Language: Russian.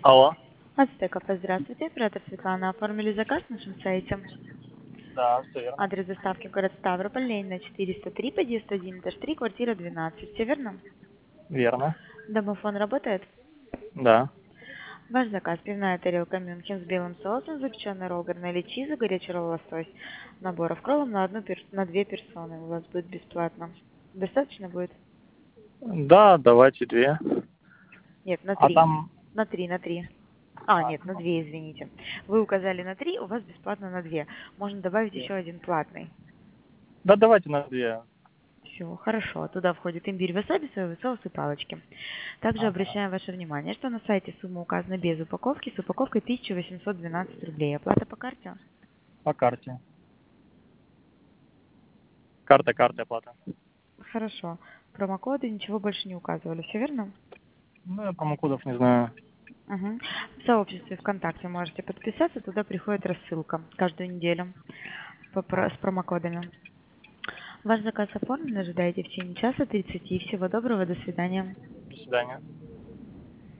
Алло. Ацтеков, здравствуйте. Оператор Светлана. Оформили заказ на нашем сайте. Да, все верно. Адрес доставки город Ставрополь, Ленина 403, подъезд 1, этаж 3, квартира 12. Все верно? Верно. Домофон работает? Да. Ваш заказ: пивная тарелка Мюнхен с белым соусом, запеченный ролл гарнели чиза, горячий ролл лосось. Наборов кроллом на две персоны. У вас будет бесплатно. Достаточно будет? Да, давайте две. Нет, на А три. там... На три. А, нет, на ну, две, извините. Вы указали на три, у вас бесплатно на две. Можно добавить еще один платный. Да, давайте на две. Все, хорошо. Туда входит имбирь, васаби, соевый соус и палочки. Также Ага. обращаем ваше внимание, что на сайте сумма указана без упаковки, с упаковкой 1812 рублей. Оплата по карте? По карте. Карта оплата. Хорошо. Промокоды ничего больше не указывали, все верно? Ну, я промокодов не знаю. Угу. В сообществе ВКонтакте можете подписаться, туда приходит рассылка каждую неделю с промокодами. Ваш заказ оформлен, ожидайте в течение часа 30. Всего доброго, до свидания. До свидания.